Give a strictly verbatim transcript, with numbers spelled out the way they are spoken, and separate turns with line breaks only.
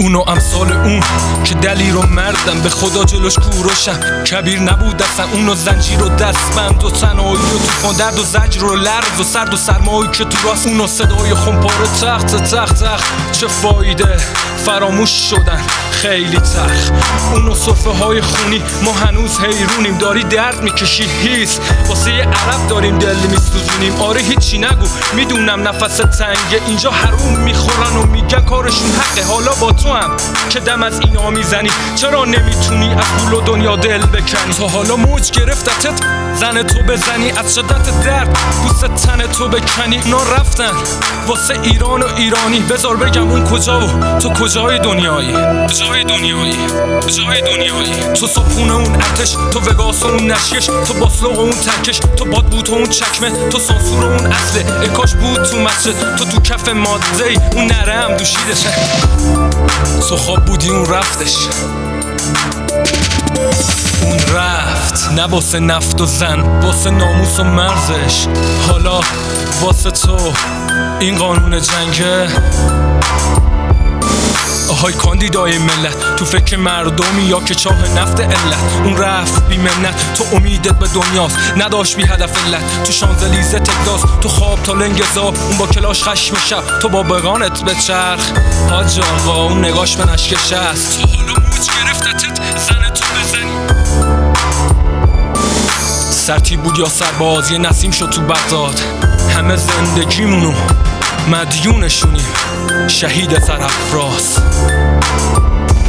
اونو امثال اون که دلیر و مردم به خدا جلوش کوروشم. کبیر نبود اصلا اونو زنجیر و دستبند و تنهایی و توفان درد و زجر و لرز و سرد و سرمایی که تو راست اونو صدای خمپاره تخت تخت تخت. چه فایده فراموش شدن خیلی تخت. اونو صرفه های خونی ما هنوز حیرونیم. داری درد میکشی هیس واسه یه عرب داریم دل میسوزونیم. آره هیچی نگو میدونم نفس تنگه اینجا حروم میخورن و میگن کارشون حقه. حالا با تو هم که دم از اینا میزنی چرا نمیتونی از پول و دنیا دل بکنی؟ تا حالا موج گرفتتت زن تو بزنی از شدت درد دوست تن تو بکنی. اونا رفتن واسه ایران و ایرانی. بذار بگم اون کجا و تو کجای دنیایی؟ کجای دنیایی؟ کجای دنیایی؟ تو صبحونه اون ارتش، تو وگاس و اون نشکش، تو باسلوق و اون ترکش، تو بادبوت و اون چکمه، تو سانسور و اون اصله. اکاش بود تو مسجد تو تو کف ماده ای اون نره هم دوشیدشه. تو خواب بودی اون رفتش. اون رفت نه واسه نفت و زن واسه ناموس و مرزش. حالا واسه تو این قانون جنگه. آهای کاندیدای ملت تو فکر مردمی یا که چاه نفت علت. اون رفت بی منت تو امیدت به دنیاست نداشت بی هدف علت. تو شانزلیزه تکداس تو خواب تا لنگزا اون با کلاش خشم شب تو با بگانت به چرخ. حاج آقا اون نگاش به نشکش است. تو حالا موج گرفتتت زن تو بزنی. سرتی بود یا سرباز یه نسیم شد تو بغداد. همه زندگیمونو مدیونشونیم شهید سرافراز.